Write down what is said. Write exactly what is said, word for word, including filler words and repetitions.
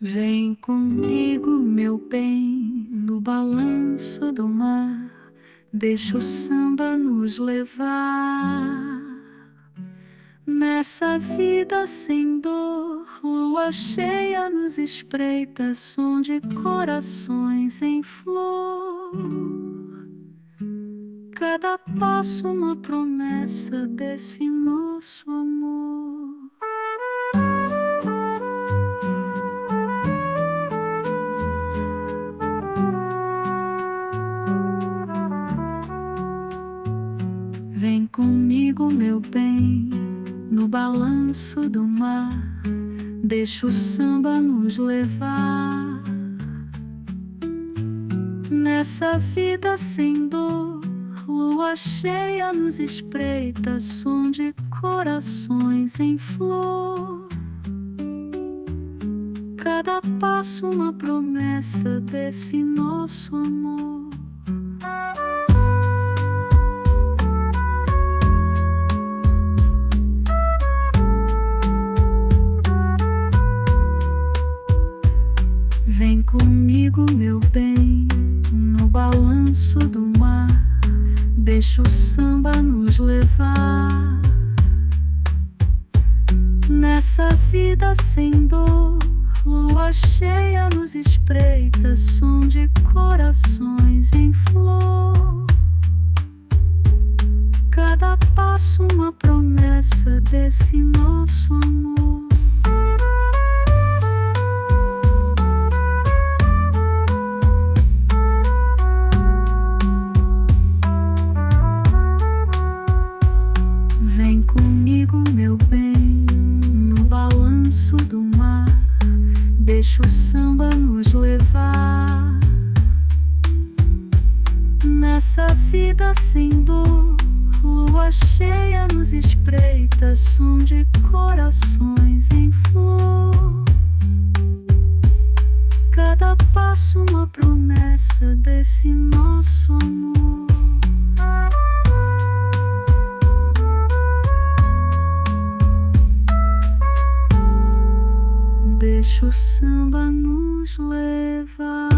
Vem comigo, meu bem, no balanço do mar. Deixa o samba nos levar. Nessa vida sem dor, lua cheia nos espreita, som de corações em flor. Cada passo uma promessa desse nosso amor. Vem comigo, meu bem, no balanço do mar. Deixa o samba nos levar. Nessa vida sem dor, lua cheia nos espreita, som de corações em flor. Cada passo uma promessa desse nosso amor. Vem comigo, meu bem, no balanço do mar. Deixa o samba nos levar. Nessa vida sem dor, lua cheia nos espreita, som de corações em flor. Cada passo uma promessa desse nosso amor. Vem comigo, meu bem, no balanço do mar. Deixa o samba nos levar. Nessa vida sem dor, lua cheia nos espreita, som de corações em flor. Cada passo uma promessa desse nosso amor. Deixa o samba nos levar.